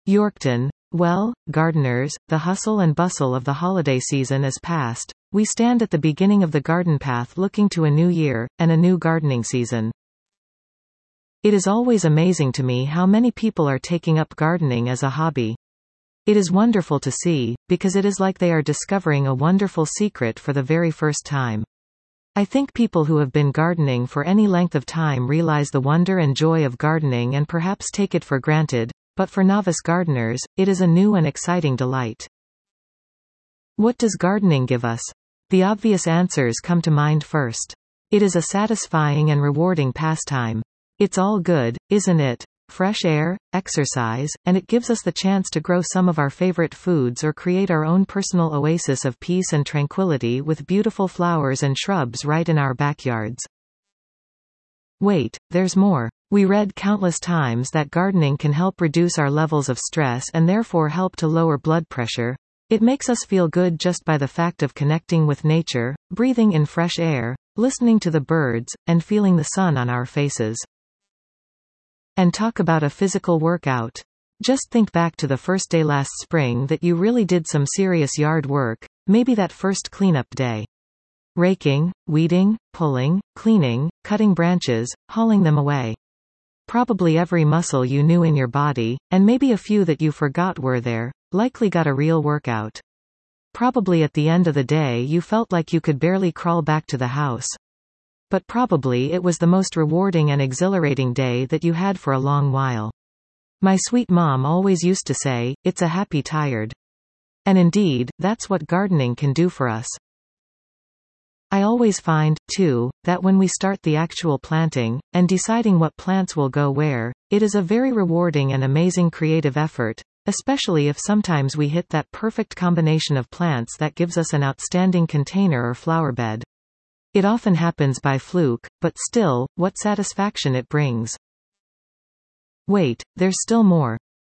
Yorkton. Well, gardeners, the hustle and bustle of the holiday season is past. We stand at the beginning of the garden path looking to a new year, and a new gardening season. It is always amazing to me how many people are taking up gardening as a hobby. It is wonderful to see, because it is like they are discovering a wonderful secret for the very first time. I think people who have been gardening for any length of time realize the wonder and joy of gardening and perhaps take it for granted, but for novice gardeners, it is a new and exciting delight. What does gardening give us? The obvious answers come to mind first. It is a satisfying and rewarding pastime. It's all good, isn't it? Fresh air, exercise, and it gives us the chance to grow some of our favorite foods or create our own personal oasis of peace and tranquility with beautiful flowers and shrubs right in our backyards. Wait, there's more. We read countless times that gardening can help reduce our levels of stress and therefore help to lower blood pressure. It makes us feel good just by the fact of connecting with nature, breathing in fresh air, listening to the birds, and feeling the sun on our faces. And talk about a physical workout. Just think back to the first day last spring that you really did some serious yard work, maybe that first cleanup day. Raking, weeding, pulling, cleaning, cutting branches, hauling them away. Probably every muscle you knew in your body, and maybe a few that you forgot were there, likely got a real workout. Probably at the end of the day you felt like you could barely crawl back to the house. But probably it was the most rewarding and exhilarating day that you had for a long while. My sweet mom always used to say, "It's a happy tired." And indeed, that's what gardening can do for us. I always find, too, that when we start the actual planting, and deciding what plants will go where, it is a very rewarding and amazing creative effort, especially if sometimes we hit that perfect combination of plants that gives us an outstanding container or flower bed. It often happens by fluke, but still, what satisfaction it brings. Wait, there's still more.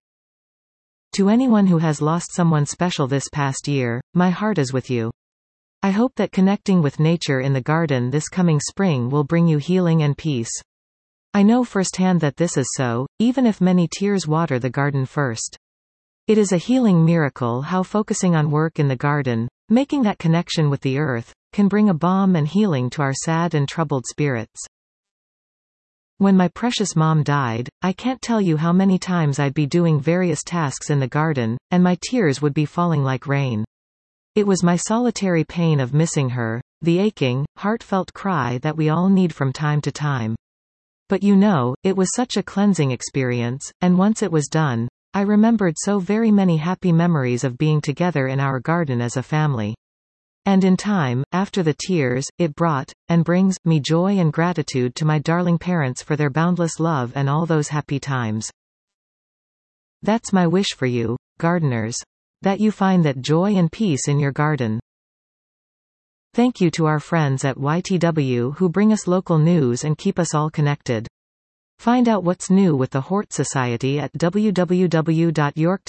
To anyone who has lost someone special this past year, my heart is with you. I hope that connecting with nature in the garden this coming spring will bring you healing and peace. I know firsthand that this is so, even if many tears water the garden first. It is a healing miracle how focusing on work in the garden, making that connection with the earth, can bring a balm and healing to our sad and troubled spirits. When my precious mom died, I can't tell you how many times I'd be doing various tasks in the garden, and my tears would be falling like rain. It was my solitary pain of missing her, the aching, heartfelt cry that we all need from time to time. But you know, it was such a cleansing experience, and once it was done, I remembered so very many happy memories of being together in our garden as a family. And in time, after the tears, it brought, and brings, me joy and gratitude to my darling parents for their boundless love and all those happy times. That's my wish for you, gardeners. That you find that joy and peace in your garden. Thank you to our friends at YTW who bring us local news and keep us all connected. Find out what's new with the Hort Society at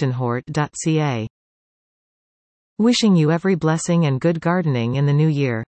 www.yorktonhort.ca. Wishing you every blessing and good gardening in the new year.